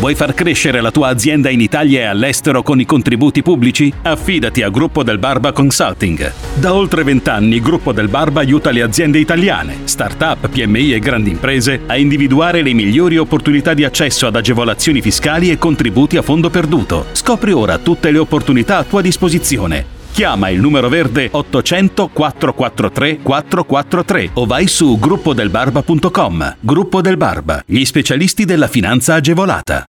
Vuoi far crescere la tua azienda in Italia e all'estero con i contributi pubblici? Affidati a Gruppo Del Barba Consulting. Da oltre 20 anni Gruppo Del Barba aiuta le aziende italiane, start-up, PMI e grandi imprese a individuare le migliori opportunità di accesso ad agevolazioni fiscali e contributi a fondo perduto. Scopri ora tutte le opportunità a tua disposizione. Chiama il numero verde 800 443 443 o vai su gruppodelbarba.com. Gruppo Del Barba, gli specialisti della finanza agevolata.